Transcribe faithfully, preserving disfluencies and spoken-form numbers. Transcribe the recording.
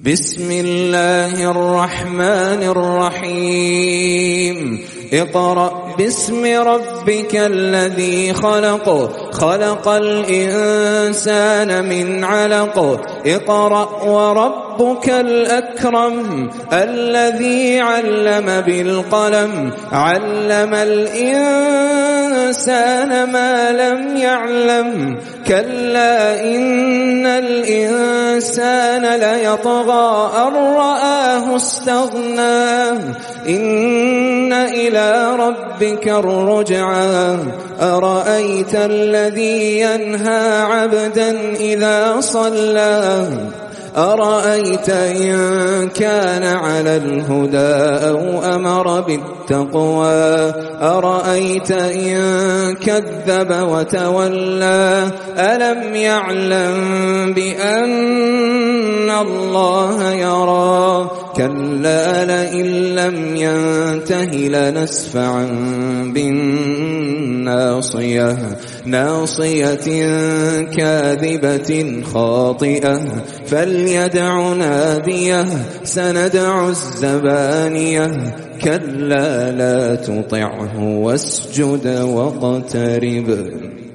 بسم الله الرحمن الرحيم اقرأ باسم ربك الذي خلق خلق الإنسان من علق اقرأ وربك الأكرم الذي علم بالقلم علم الإنسان ما لم يعلم كلا إن الإنسان ليطغى أن رآه استغنى إن إلى ربك الرجعى أرأيت الذي ينهى عبدا إذا صلى أرأيت إن كان على الهدى أو أمر بالتقوى أرأيت إن كذب وتولى ألم يعلم بأن الله يرى كلا لئن لم ينته لنسفعا بالناصية ناصية كاذبة خاطئة فليدع ناديه سندع الزبانية كلا لا تطعه واسجد واقترب.